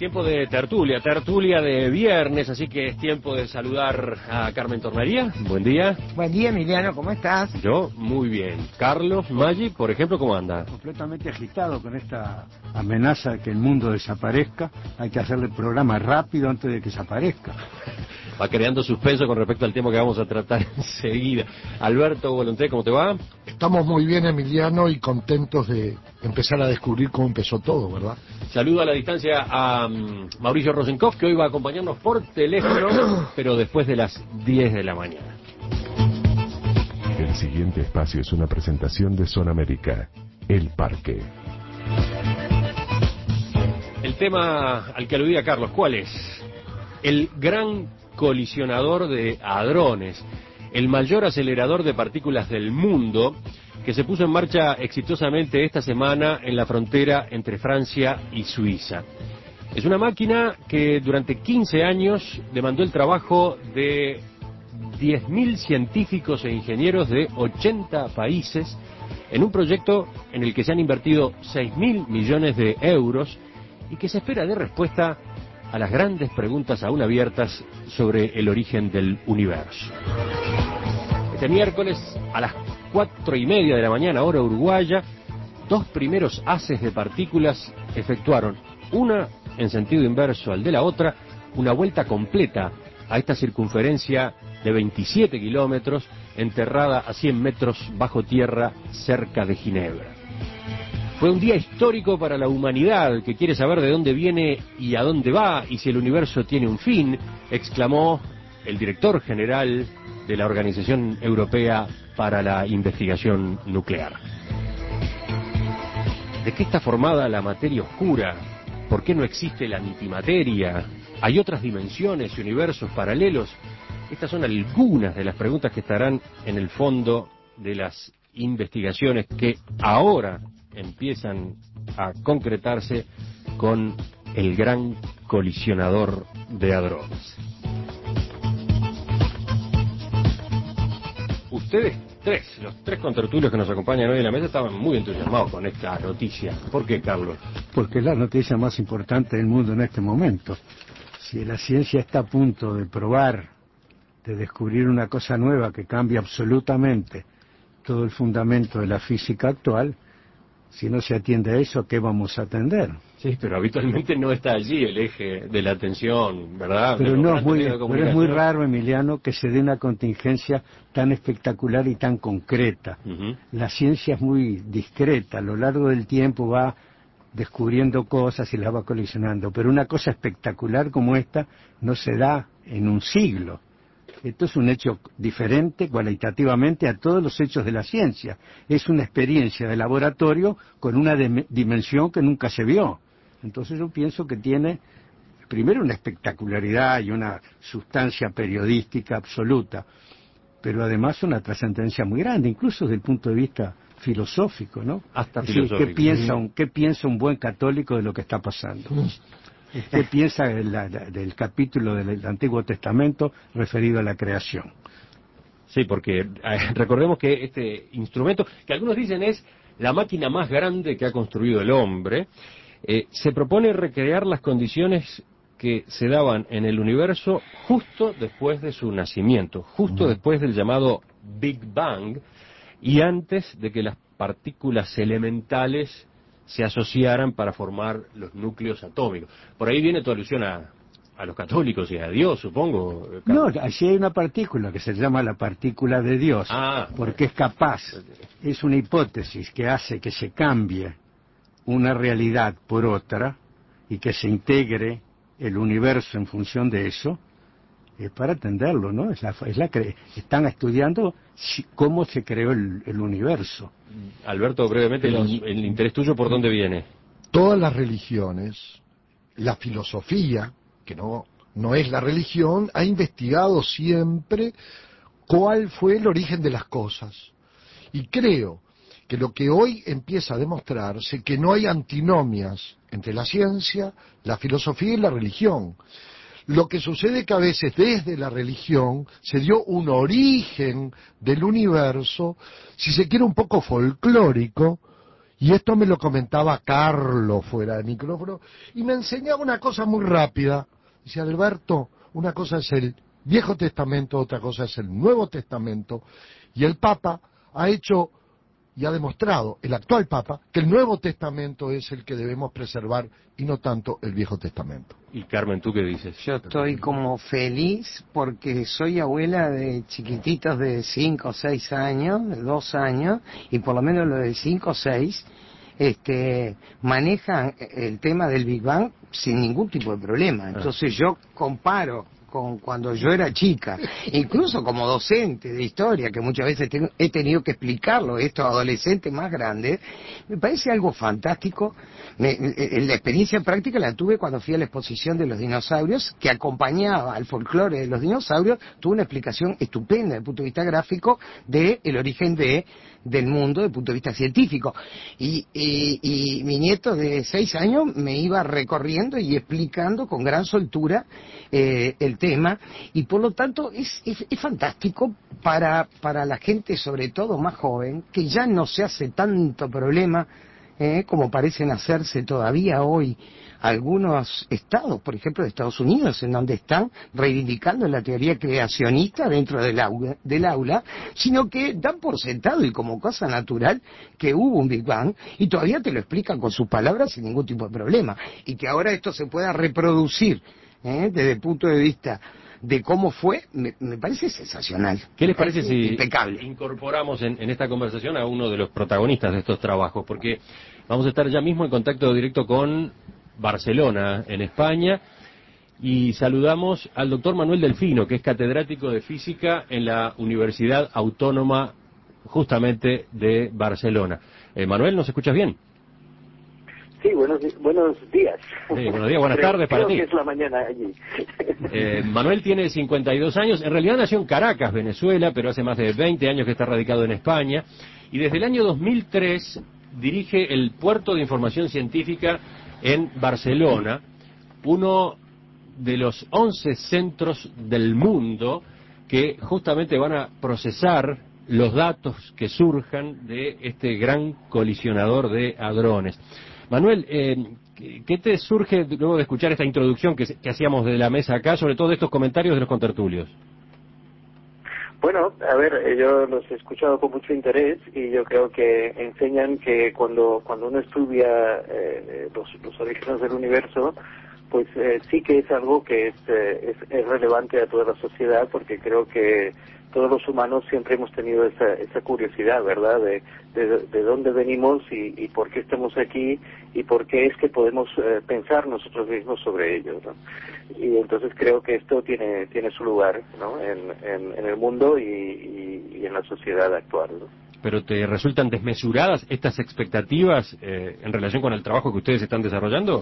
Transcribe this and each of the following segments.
tiempo de tertulia, tertulia de viernes, así que es tiempo de saludar a Carmen Tornaría. Buen día. Buen día, Emiliano, ¿cómo estás? Yo, muy bien. Carlos Maggi, por ejemplo, ¿cómo anda? Completamente agitado con esta amenaza de que el mundo desaparezca. Hay que hacerle el programa rápido antes de que desaparezca. Va creando suspenso con respecto al tema que vamos a tratar enseguida. Alberto Volonté, ¿cómo te va? Estamos muy bien, Emiliano, y contentos de empezar a descubrir cómo empezó todo, ¿verdad? Saludo a la distancia a Mauricio Rosenkopf, que hoy va a acompañarnos por teléfono, pero después de las 10 de la mañana. El siguiente espacio es una presentación de Zona América, El Parque. El tema al que aludía Carlos, ¿cuál es? El gran colisionador de hadrones, el mayor acelerador de partículas del mundo, que se puso en marcha exitosamente esta semana en la frontera entre Francia y Suiza. Es una máquina que durante 15 años demandó el trabajo de 10.000 científicos e ingenieros de 80 países en un proyecto en el que se han invertido 6.000 millones de euros y que se espera de respuesta a las grandes preguntas aún abiertas sobre el origen del universo. Este miércoles a las 4:30 de la mañana, hora uruguaya, dos primeros haces de partículas efectuaron, una en sentido inverso al de la otra, una vuelta completa a esta circunferencia de 27 kilómetros, enterrada a 100 metros bajo tierra cerca de Ginebra. Fue un día histórico para la humanidad, que quiere saber de dónde viene y a dónde va, y si el universo tiene un fin, exclamó el director general de la Organización Europea para la Investigación Nuclear. ¿De qué está formada la materia oscura? ¿Por qué no existe la antimateria? ¿Hay otras dimensiones y universos paralelos? Estas son algunas de las preguntas que estarán en el fondo de las investigaciones que ahora empiezan a concretarse con el gran colisionador de hadrones. Ustedes los tres contertulios que nos acompañan hoy en la mesa estaban muy entusiasmados con esta noticia. ¿Por qué, Carlos? Porque es la noticia más importante del mundo en este momento. Si la ciencia está a punto de probar, de descubrir una cosa nueva que cambia absolutamente todo el fundamento de la física actual, si no se atiende a eso, ¿qué vamos a atender? Sí, pero habitualmente no está allí el eje de la atención, ¿verdad? Pero es muy raro, Emiliano, que se dé una contingencia tan espectacular y tan concreta. La ciencia es muy discreta, a lo largo del tiempo va descubriendo cosas y las va colisionando, pero una cosa espectacular como esta no se da en un siglo. Esto es un hecho diferente cualitativamente a todos los hechos de la ciencia. Es una experiencia de laboratorio con una dimensión que nunca se vio. Entonces yo pienso que tiene, primero, una espectacularidad y una sustancia periodística absoluta, pero además una trascendencia muy grande, incluso desde el punto de vista filosófico, ¿no? Hasta filosófico. ¿Qué piensa un buen católico de lo que está pasando? ¿Qué piensa del capítulo del Antiguo Testamento referido a la creación? Sí, porque recordemos que este instrumento, que algunos dicen es la máquina más grande que ha construido el hombre, se propone recrear las condiciones que se daban en el universo justo después de su nacimiento, justo después del llamado Big Bang, y antes de que las partículas elementales se asociaran para formar los núcleos atómicos. Por ahí viene tu alusión a los católicos y a Dios, supongo. Carlos. No, allí hay una partícula que se llama la partícula de Dios, porque es capaz, es una hipótesis que hace que se cambie una realidad por otra y que se integre el universo en función de eso, es para atenderlo, ¿no? Están estudiando cómo se creó el universo. Alberto, brevemente, el interés tuyo, ¿por dónde viene? Todas las religiones, la filosofía, que no es la religión, ha investigado siempre cuál fue el origen de las cosas. Y creo que lo que hoy empieza a demostrarse que no hay antinomias entre la ciencia, la filosofía y la religión. Lo que sucede que a veces desde la religión se dio un origen del universo, si se quiere un poco folclórico, Y esto me lo comentaba Carlos fuera de micrófono, y me enseñaba una cosa muy rápida. Dice, Alberto, una cosa es el Viejo Testamento, otra cosa es el Nuevo Testamento, y el Papa ha hecho y ha demostrado, el actual Papa, que el Nuevo Testamento es el que debemos preservar y no tanto el Viejo Testamento. Y Carmen, ¿tú qué dices? Yo estoy como feliz porque soy abuela de chiquititos de 5 o 6 años, de 2 años, y por lo menos los de 5 o 6 manejan el tema del Big Bang sin ningún tipo de problema. Entonces yo comparo con cuando yo era chica, incluso como docente de historia, que muchas veces he tenido que explicarlo a estos adolescentes más grandes, me parece algo fantástico. La experiencia práctica la tuve cuando fui a la exposición de los dinosaurios, que acompañaba al folclore de los dinosaurios, tuve una explicación estupenda desde el punto de vista gráfico del origen del mundo desde el punto de vista científico. Y mi nieto de 6 años me iba recorriendo y explicando con gran soltura el tema, y por lo tanto es fantástico para la gente, sobre todo más joven, que ya no se hace tanto problema como parecen hacerse todavía hoy algunos estados, por ejemplo de Estados Unidos, en donde están reivindicando la teoría creacionista dentro del aula, sino que dan por sentado y como cosa natural que hubo un Big Bang, y todavía te lo explican con sus palabras sin ningún tipo de problema, y que ahora esto se pueda reproducir desde el punto de vista de cómo fue, me parece sensacional. ¿Qué les parece si impecable incorporamos en esta conversación a uno de los protagonistas de estos trabajos? Porque vamos a estar ya mismo en contacto directo con Barcelona, en España, y saludamos al doctor Manuel Delfino, que es catedrático de física en la Universidad Autónoma justamente de Barcelona. Manuel, ¿nos escuchas bien? Sí, buenos días. Buenos días, buenas tardes para ti. Creo que es la mañana allí. Manuel tiene 52 años, en realidad nació en Caracas, Venezuela, pero hace más de 20 años que está radicado en España, y desde el año 2003 dirige el Puerto de Información Científica en Barcelona, uno de los 11 centros del mundo que justamente van a procesar los datos que surjan de este gran colisionador de hadrones. Manuel, ¿qué te surge luego de escuchar esta introducción que hacíamos de la mesa acá, sobre todo de estos comentarios de los contertulios? Bueno, a ver, yo los he escuchado con mucho interés y yo creo que enseñan que cuando uno estudia los orígenes del universo, pues sí que es algo que es relevante a toda la sociedad, porque creo que todos los humanos siempre hemos tenido esa curiosidad, ¿verdad?, de dónde venimos y por qué estamos aquí y por qué es que podemos pensar nosotros mismos sobre ello, ¿no? Y entonces creo que esto tiene su lugar, ¿no?, en el mundo y en la sociedad actual, ¿no? ¿Pero te resultan desmesuradas estas expectativas en relación con el trabajo que ustedes están desarrollando?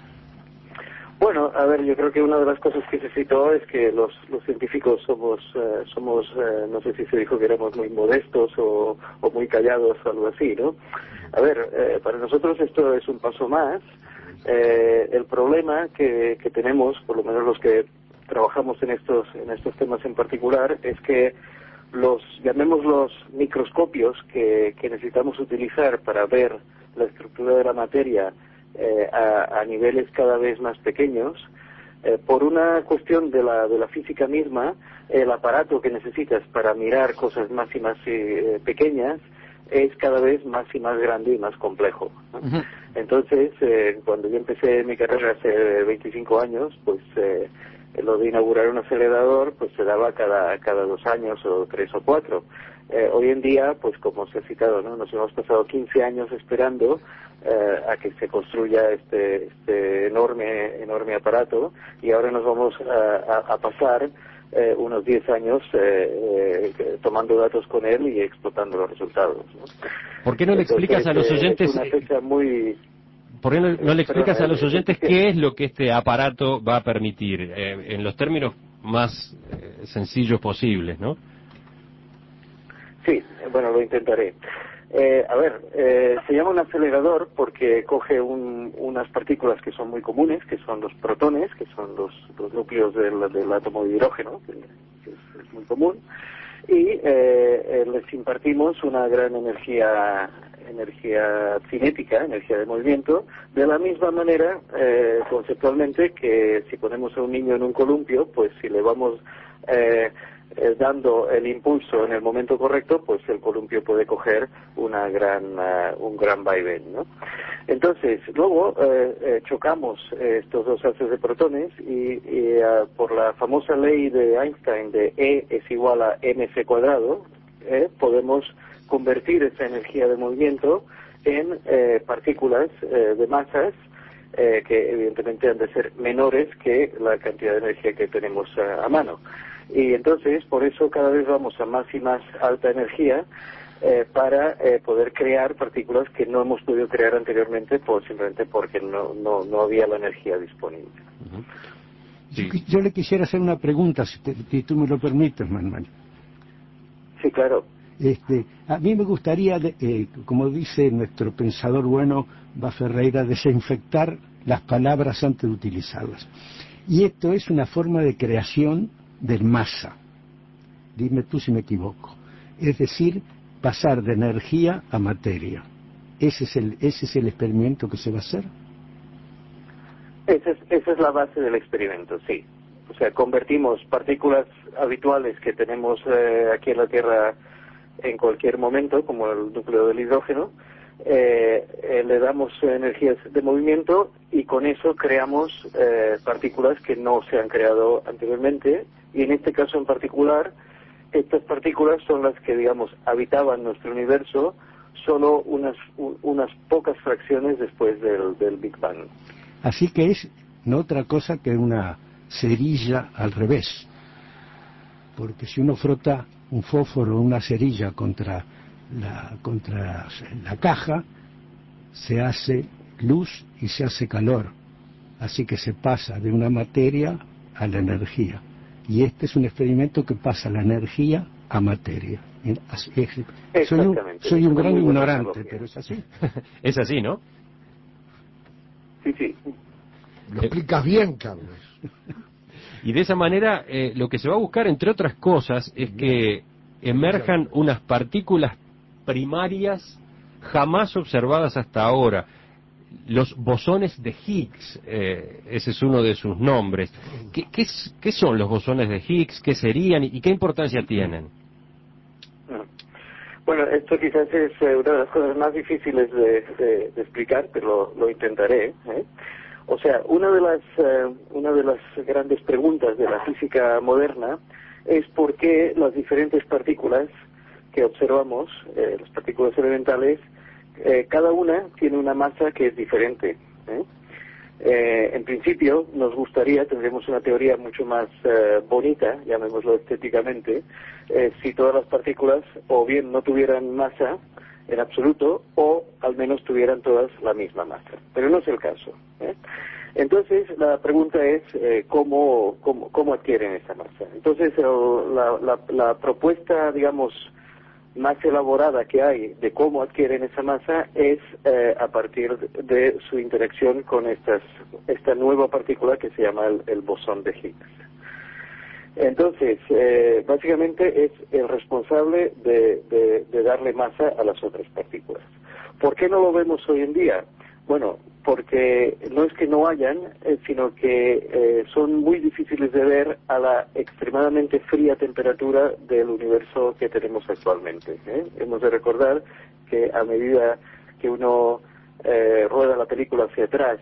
Bueno, a ver, yo creo que una de las cosas que se citó es que los científicos somos, no sé si se dijo que éramos muy modestos o muy callados o algo así, ¿no? A ver, para nosotros esto es un paso más. El problema que tenemos, por lo menos los que trabajamos en estos temas en particular, es que llamémoslos microscopios que necesitamos utilizar para ver la estructura de la materia a niveles cada vez más pequeños, por una cuestión de la física misma, el aparato que necesitas para mirar cosas más y más pequeñas es cada vez más y más grande y más complejo, ¿no? Uh-huh. Entonces, cuando yo empecé mi carrera hace 25 años, pues lo de inaugurar un acelerador pues se daba cada 2 años o 3 o 4. Hoy en día, pues como se ha citado, ¿no?, nos hemos pasado 15 años esperando a que se construya este enorme aparato, y ahora nos vamos a pasar unos 10 años tomando datos con él y explotando los resultados, ¿no? ¿Por qué no le explicas a los oyentes? Es una fecha muy... ¿Por qué no le explicas a los oyentes qué es lo que este aparato va a permitir, en los términos más sencillos posibles, ¿no? Sí, bueno, lo intentaré. Se llama un acelerador porque coge unas partículas que son muy comunes, que son los protones, que son los núcleos del átomo de hidrógeno, que es muy común, y les impartimos una gran energía energía cinética, energía de movimiento, de la misma manera, conceptualmente, que si ponemos a un niño en un columpio, pues si le vamos dando el impulso en el momento correcto, pues el columpio puede coger un gran vaivén, ¿no? Entonces, luego chocamos estos dos haces de protones y por la famosa ley de Einstein de E es igual a mc cuadrado, podemos convertir esa energía de movimiento en partículas de masas que evidentemente han de ser menores que la cantidad de energía que tenemos a mano. Y entonces, por eso cada vez vamos a más y más alta energía para poder crear partículas que no hemos podido crear anteriormente simplemente porque no había la energía disponible. Sí. Yo le quisiera hacer una pregunta, si tú me lo permites, Manuel. Sí, claro. A mí me gustaría, como dice nuestro pensador bueno, Ferreira, desinfectar las palabras antes de utilizarlas. Y esto es una forma de creación del masa. Dime tú si me equivoco. Es decir, pasar de energía a materia. ¿Ese es el experimento que se va a hacer? Esa es la base del experimento, sí. O sea, convertimos partículas habituales que tenemos aquí en la Tierra en cualquier momento, como el núcleo del hidrógeno, le damos energías de movimiento y con eso creamos partículas que no se han creado anteriormente, y en este caso en particular, estas partículas son las que, digamos, habitaban nuestro universo solo unas pocas fracciones después del Big Bang. Así que es no otra cosa que una cerilla al revés, porque si uno frota un fósforo o una cerilla contra la caja, se hace luz y se hace calor, así que se pasa de una materia a la energía, y este es un experimento que pasa la energía a materia. Soy un gran ignorante, pero es así. Es así, ¿no? Sí. Lo explicas bien, Carlos. Y de esa manera lo que se va a buscar, entre otras cosas, es que emerjan unas partículas primarias jamás observadas hasta ahora. Los bosones de Higgs, ese es uno de sus nombres. ¿Qué son los bosones de Higgs? ¿Qué serían y qué importancia tienen? Bueno, esto quizás es una de las cosas más difíciles de explicar, pero lo intentaré. O sea, una de las grandes preguntas de la física moderna es por qué las diferentes partículas que observamos, las partículas elementales, cada una tiene una masa que es diferente. En principio, nos gustaría, tendríamos una teoría mucho más bonita, llamémoslo estéticamente, si todas las partículas o bien no tuvieran masa en absoluto o al menos tuvieran todas la misma masa. Pero no es el caso. Entonces, la pregunta es ¿cómo adquieren esa masa? Entonces, la propuesta, digamos, más elaborada que hay de cómo adquieren esa masa es a partir de su interacción con esta nueva partícula que se llama el bosón de Higgs. Entonces, básicamente es el responsable de darle masa a las otras partículas. ¿Por qué no lo vemos hoy en día? Bueno, porque no es que no hayan, sino que son muy difíciles de ver a la extremadamente fría temperatura del universo que tenemos actualmente. Hemos de recordar que a medida que uno rueda la película hacia atrás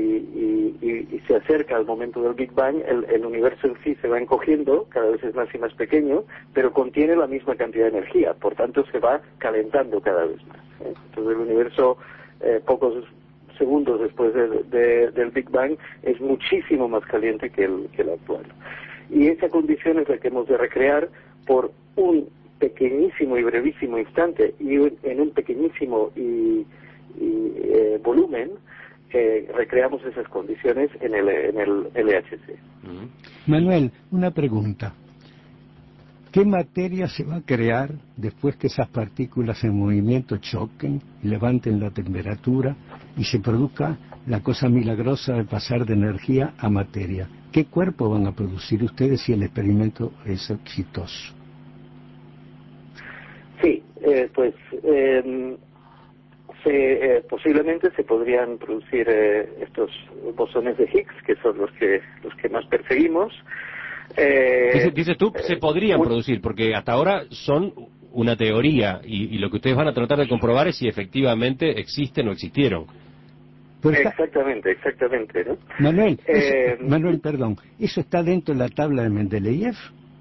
y se acerca al momento del Big Bang, el universo en sí se va encogiendo, cada vez es más y más pequeño, pero contiene la misma cantidad de energía, por tanto se va calentando cada vez más. Entonces el universo, pocos segundos después del Big Bang, es muchísimo más caliente que el actual. Y esa condición es la que hemos de recrear por un pequeñísimo y brevísimo instante y en un pequeñísimo volumen, recreamos esas condiciones en el LHC. Manuel, una pregunta. ¿Qué materia se va a crear después que esas partículas en movimiento choquen, levanten la temperatura y se produzca la cosa milagrosa de pasar de energía a materia? ¿Qué cuerpo van a producir ustedes si el experimento es exitoso? Sí, pues posiblemente se podrían producir estos bosones de Higgs, que son los que más perseguimos. Dices tú, se podrían producir, porque hasta ahora son una teoría, y lo que ustedes van a tratar de comprobar es si efectivamente existen o existieron. Exactamente, ¿no? Manuel, perdón, ¿eso está dentro de la tabla de Mendeleev?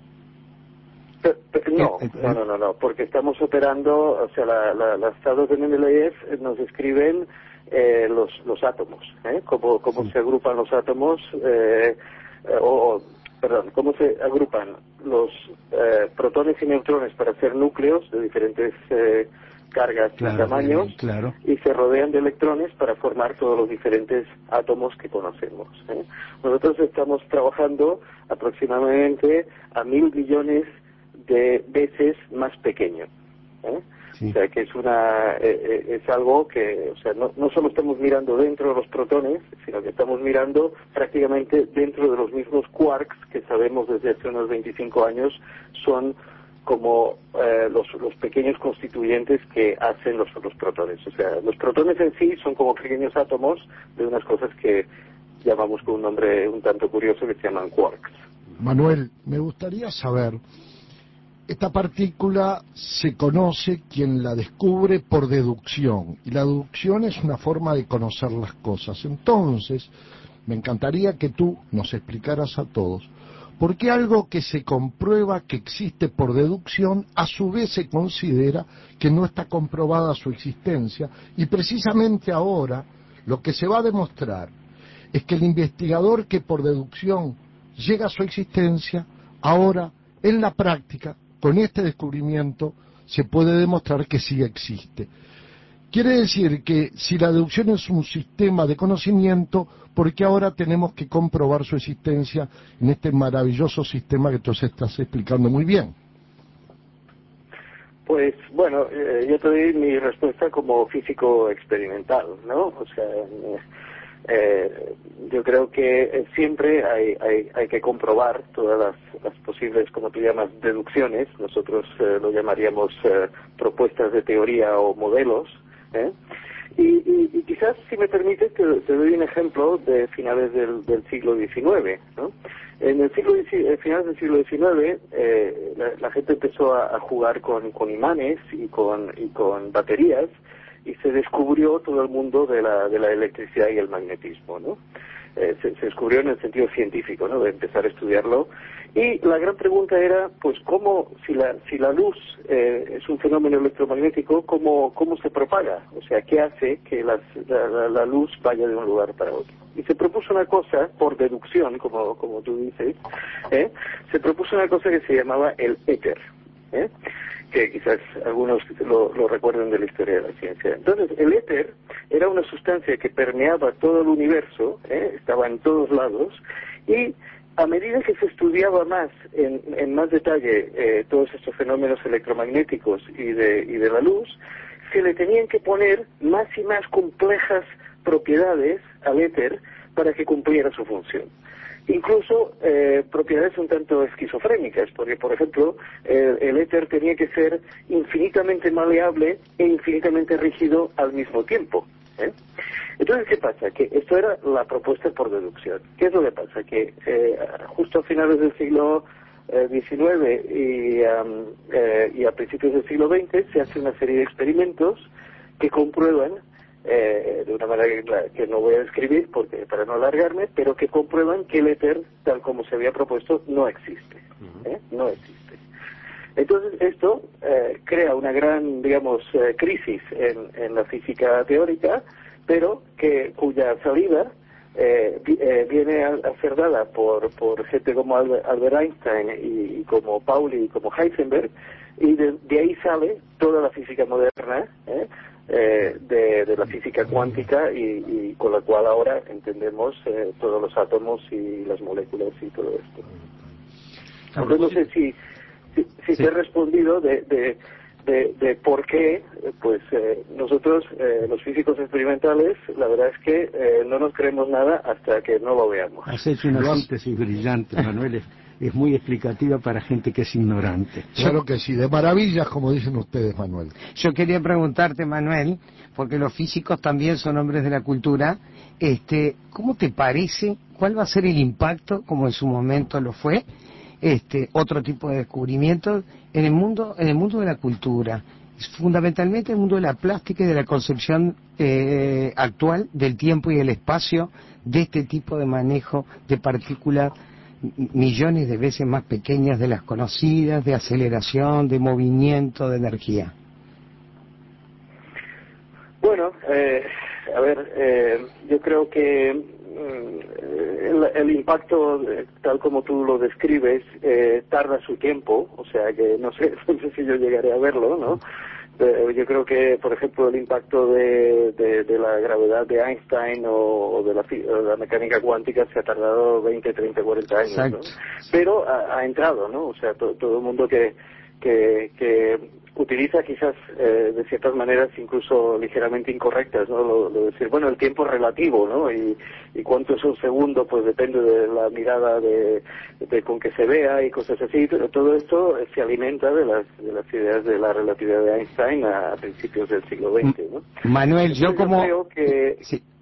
No, porque estamos operando, o sea, las tablas de Mendeleev nos describen los átomos, cómo se agrupan los átomos, cómo se agrupan los protones y neutrones para hacer núcleos de diferentes cargas y tamaños, y se rodean de electrones para formar todos los diferentes átomos que conocemos. Nosotros estamos trabajando aproximadamente a 1.000 billones de veces más pequeño. O sea, que es algo que, o sea, no solo estamos mirando dentro de los protones, sino que estamos mirando prácticamente dentro de los mismos quarks que sabemos desde hace unos 25 años son como los pequeños constituyentes que hacen los protones. O sea, los protones en sí son como pequeños átomos de unas cosas que llamamos con un nombre un tanto curioso que se llaman quarks. Manuel, me gustaría saber, esta partícula se conoce quien la descubre por deducción, y la deducción es una forma de conocer las cosas. Entonces, me encantaría que tú nos explicaras a todos por qué algo que se comprueba que existe por deducción, a su vez se considera que no está comprobada su existencia, y precisamente ahora lo que se va a demostrar es que el investigador que por deducción llega a su existencia, ahora en la práctica, con este descubrimiento, se puede demostrar que sí existe. Quiere decir que si la deducción es un sistema de conocimiento, ¿por qué ahora tenemos que comprobar su existencia en este maravilloso sistema que tú estás explicando muy bien? Pues bueno, yo te doy mi respuesta como físico experimental, ¿no? O sea, yo creo que siempre hay que comprobar todas las posibles, como tú llamas, deducciones. Nosotros lo llamaríamos propuestas de teoría o modelos. Y quizás, si me permites, te doy un ejemplo de finales del siglo XIX, ¿no? En el finales del siglo XIX, la gente empezó a jugar con imanes y con baterías, y se descubrió todo el mundo de la electricidad y el magnetismo, ¿no? Se descubrió en el sentido científico, ¿no?, de empezar a estudiarlo. Y la gran pregunta era, pues, ¿cómo, si la luz es un fenómeno electromagnético, cómo se propaga? O sea, ¿qué hace que la luz vaya de un lugar para otro? Y se propuso una cosa, por deducción, como tú dices, se propuso una cosa que se llamaba el éter, que quizás algunos lo recuerden de la historia de la ciencia. Entonces, el éter era una sustancia que permeaba todo el universo, estaba en todos lados, y a medida que se estudiaba más, en más detalle, todos estos fenómenos electromagnéticos y de la luz, se le tenían que poner más y más complejas propiedades al éter para que cumpliera su función. Incluso propiedades un tanto esquizofrénicas, porque, por ejemplo, el éter tenía que ser infinitamente maleable e infinitamente rígido al mismo tiempo. Entonces, ¿qué pasa? Que esto era la propuesta por deducción. ¿Qué es lo que pasa? Que justo a finales del siglo XIX y a principios del siglo XX se hace una serie de experimentos que comprueban, de una manera que no voy a describir para no alargarme, pero que comprueban que el éter, tal como se había propuesto, no existe. No existe. Entonces, esto crea una gran, digamos, crisis en la física teórica, pero cuya salida viene a ser dada por gente como Albert Einstein y como Pauli y como Heisenberg, y de ahí sale toda la física moderna, de la física cuántica, y con la cual ahora entendemos todos los átomos y las moléculas y todo esto. Entonces, no sé si te he respondido de por qué, pues nosotros, los físicos experimentales, la verdad es que no nos creemos nada hasta que no lo veamos. Has hecho una síntesis brillante, Manuel. es muy explicativa para gente que es ignorante. Claro que sí, de maravillas, como dicen ustedes, Manuel. Yo quería preguntarte, Manuel, porque los físicos también son hombres de la cultura, ¿cómo te parece, cuál va a ser el impacto, como en su momento lo fue, otro tipo de descubrimientos en el mundo de la cultura? Fundamentalmente el mundo de la plástica y de la concepción actual del tiempo y el espacio, de este tipo de manejo de partículas millones de veces más pequeñas de las conocidas, de aceleración, de movimiento, de energía. Bueno, yo creo que el impacto, tal como tú lo describes, tarda su tiempo, o sea que no sé si yo llegaré a verlo, ¿no? Yo creo que, por ejemplo, el impacto de la gravedad de Einstein o de la mecánica cuántica se ha tardado 20, 30, 40 años, ¿no? Pero ha entrado, ¿no? O sea, todo el mundo que utiliza quizás de ciertas maneras incluso ligeramente incorrectas, ¿no? Lo de decir, bueno, el tiempo es relativo, ¿no? Y cuánto es un segundo, pues depende de la mirada de con que se vea y cosas así, pero todo esto se alimenta de las ideas de la relatividad de Einstein a principios del siglo XX, ¿no? Manuel, yo creo que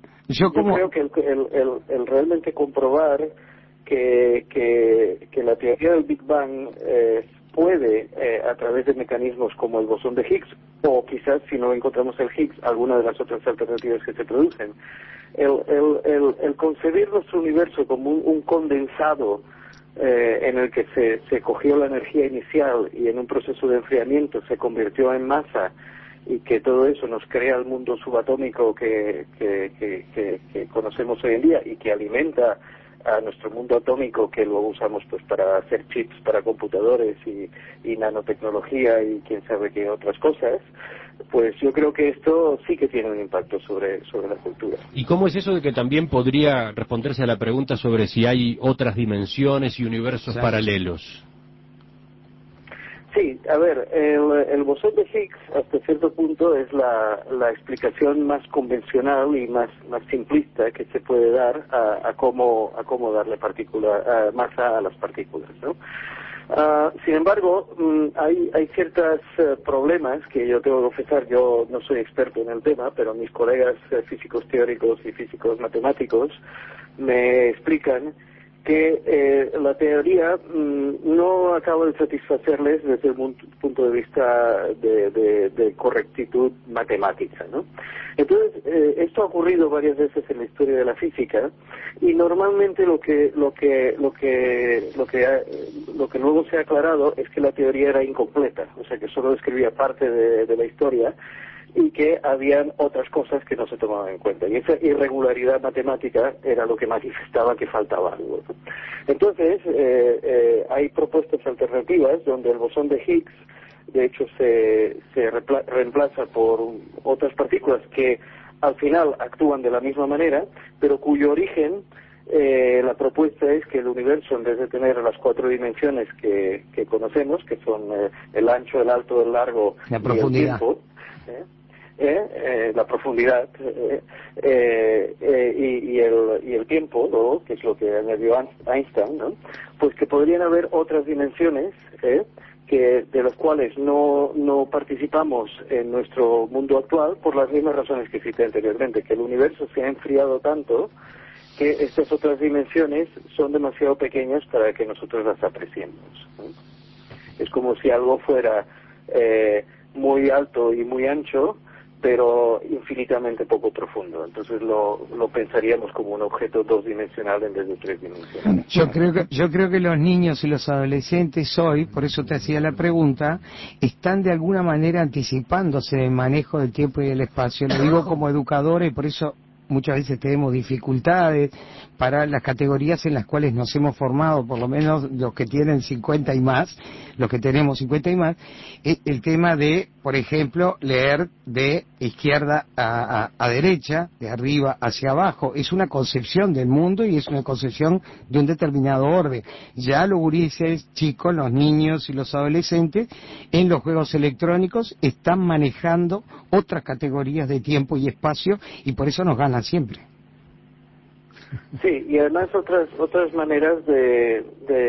el realmente comprobar que la teoría del Big Bang puede, a través de mecanismos como el bosón de Higgs, o quizás si no encontramos el Higgs, alguna de las otras alternativas que se producen, el concebir nuestro universo como un condensado en el que se cogió la energía inicial y en un proceso de enfriamiento se convirtió en masa, y que todo eso nos crea el mundo subatómico que conocemos hoy en día y que alimenta a nuestro mundo atómico, que luego usamos pues para hacer chips para computadores y nanotecnología y quién sabe qué otras cosas, pues yo creo que esto sí que tiene un impacto sobre la cultura. ¿Y cómo es eso de que también podría responderse a la pregunta sobre si hay otras dimensiones y universos paralelos? Sí, a ver, el bosón de Higgs hasta cierto punto es la explicación más convencional y más simplista que se puede dar a cómo darle masa a las partículas, ¿no? Sin embargo, hay ciertos problemas que yo tengo que confesar. Yo no soy experto en el tema, pero mis colegas físicos teóricos y físicos matemáticos me explican que la teoría no acaba de satisfacerles desde el punto de vista de correctitud matemática, ¿no? Entonces, esto ha ocurrido varias veces en la historia de la física, y normalmente lo que luego se ha aclarado es que la teoría era incompleta, o sea que solo describía parte de la historia, y que habían otras cosas que no se tomaban en cuenta. Y esa irregularidad matemática era lo que manifestaba que faltaba algo. Entonces, hay propuestas alternativas donde el bosón de Higgs, de hecho, se reemplaza por otras partículas que al final actúan de la misma manera, pero cuyo origen, la propuesta es que el universo, en vez de tener las 4 dimensiones que conocemos, que son el ancho, el alto, el largo y el tiempo, la profundidad y el tiempo, ¿no? Que es lo que añadió Einstein, ¿no? Pues que podrían haber otras dimensiones de las cuales no participamos en nuestro mundo actual por las mismas razones que cité anteriormente, que el universo se ha enfriado tanto que estas otras dimensiones son demasiado pequeñas para que nosotros las apreciemos, ¿no? Es como si algo fuera muy alto y muy ancho, pero infinitamente poco profundo. Entonces lo pensaríamos como un objeto 2-dimensional en vez de 3-dimensional. Yo creo que los niños y los adolescentes hoy, por eso te hacía la pregunta, están de alguna manera anticipándose del manejo del tiempo y del espacio. Lo digo como educadora, y por eso muchas veces tenemos dificultades para las categorías en las cuales nos hemos formado, por lo menos los que tienen 50 y más, los que tenemos 50 y más, el tema de, por ejemplo, leer de izquierda a derecha, de arriba hacia abajo. Es una concepción del mundo y es una concepción de un determinado orden. Ya los gurises, chicos, los niños y los adolescentes, en los juegos electrónicos están manejando otras categorías de tiempo y espacio, y por eso nos ganan siempre. Sí, y además otras maneras de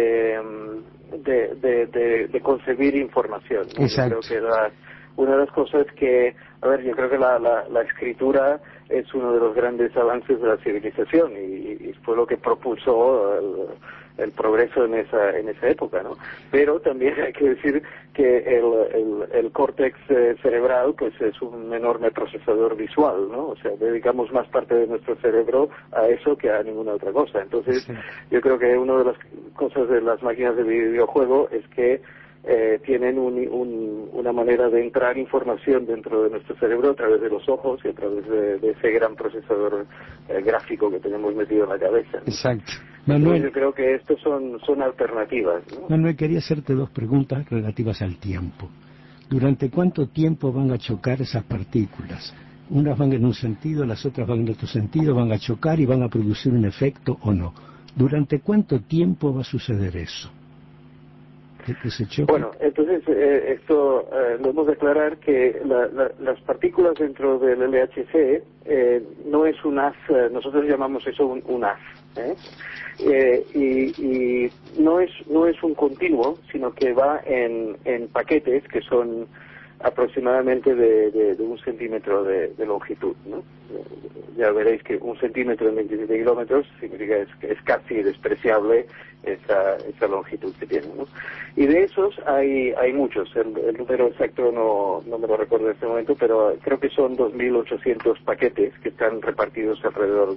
concebir información, ¿no? Exacto. Yo creo que una de las cosas que, a ver, yo creo que la escritura es uno de los grandes avances de la civilización y fue lo que propulsó el progreso en esa época, ¿no? Pero también hay que decir que el córtex cerebral pues es un enorme procesador visual, ¿no? O sea, dedicamos más parte de nuestro cerebro a eso que a ninguna otra cosa. Entonces, sí, yo creo que una de las cosas de las máquinas de videojuego es que tienen una manera de entrar información dentro de nuestro cerebro a través de los ojos y a través de ese gran procesador gráfico que tenemos metido en la cabeza, ¿no? Exacto. Manuel, yo creo que estos son alternativas, ¿no? Manuel, quería hacerte dos preguntas relativas al tiempo. ¿Durante cuánto tiempo van a chocar esas partículas? Unas van en un sentido, las otras van en otro sentido, van a chocar y van a producir un efecto o no. ¿Durante cuánto tiempo va a suceder eso? Bueno, entonces esto lo hemos de aclarar que las partículas dentro del LHC no es un haz, nosotros llamamos eso un haz, y no es un continuo, sino que va en paquetes que son aproximadamente de 1 centímetro de longitud, ¿no? Ya veréis que 1 centímetro en 27 kilómetros significa que es casi despreciable esa longitud que tiene, ¿no? Y de esos hay muchos. El número exacto no me lo recuerdo en este momento, pero creo que son 2.800 paquetes que están repartidos alrededor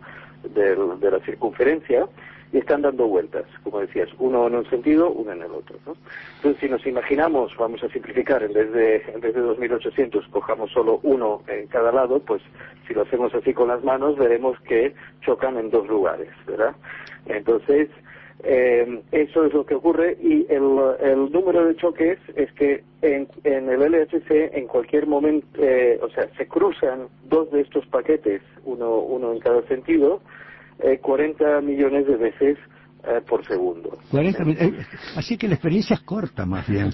de la circunferencia y están dando vueltas, como decías, uno en un sentido, uno en el otro, ¿no? Entonces, si nos imaginamos, vamos a simplificar, en vez de 2.800, cojamos solo uno en cada lado, pues si lo hacemos así con las manos, veremos que chocan en dos lugares, ¿verdad? Entonces, eso es lo que ocurre, y el número de choques es que en el LHC en cualquier momento, o sea, se cruzan dos de estos paquetes, uno en cada sentido, 40 millones de veces por segundo. 40 así que la experiencia es corta, más bien.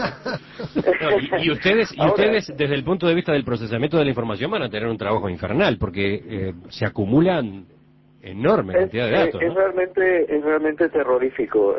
No, y ustedes desde el punto de vista del procesamiento de la información van a tener un trabajo infernal, porque se acumulan enorme cantidad de datos, ¿no? Es realmente terrorífico.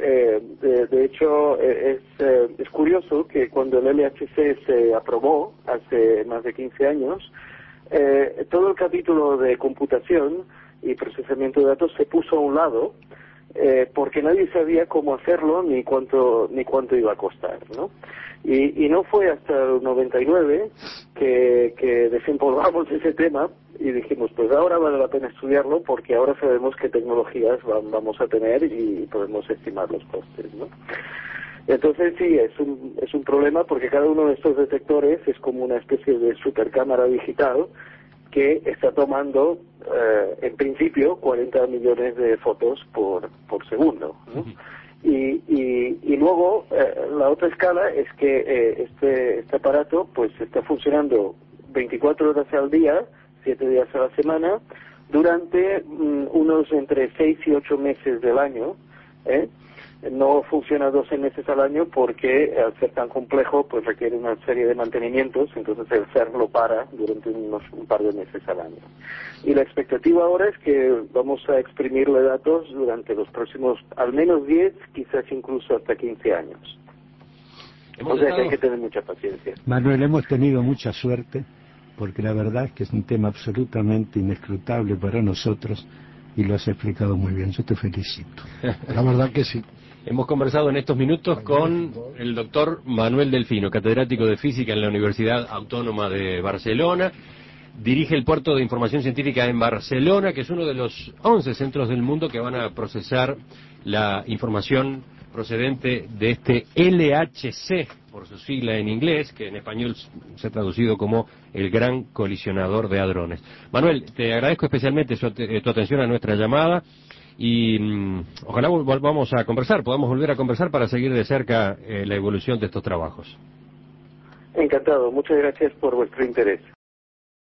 De hecho, es curioso que cuando el LHC se aprobó hace más de 15 años, todo el capítulo de computación y procesamiento de datos se puso a un lado, porque nadie sabía cómo hacerlo ni cuánto iba a costar, ¿no? Y no fue hasta el 99 que desempolvamos ese tema y dijimos, pues ahora vale la pena estudiarlo porque ahora sabemos qué tecnologías vamos a tener y podemos estimar los costes, ¿no? Entonces sí, es un problema porque cada uno de estos detectores es como una especie de supercámara digital que está tomando, en principio, 40 millones de fotos por segundo, ¿no? Y luego, la otra escala es que este aparato pues está funcionando 24 horas al día, 7 días a la semana, durante unos entre 6 y 8 meses del año, No funciona 12 meses al año porque al ser tan complejo pues requiere una serie de mantenimientos, entonces el CERN lo para durante un par de meses al año. Y la expectativa ahora es que vamos a exprimirle datos durante los próximos al menos 10, quizás incluso hasta 15 años. O sea que hay que tener mucha paciencia. Manuel, hemos tenido mucha suerte porque la verdad es que es un tema absolutamente inescrutable para nosotros y lo has explicado muy bien. Yo te felicito. La verdad que sí. Hemos conversado en estos minutos con el doctor Manuel Delfino, catedrático de Física en la Universidad Autónoma de Barcelona. Dirige el Puerto de Información Científica en Barcelona, que es uno de los 11 centros del mundo que van a procesar la información procedente de este LHC, por su sigla en inglés, que en español se ha traducido como el Gran Colisionador de Hadrones. Manuel, te agradezco especialmente tu atención a nuestra llamada. Y ojalá volvamos a conversar, podamos volver a conversar para seguir de cerca la evolución de estos trabajos. Encantado, muchas gracias por vuestro interés.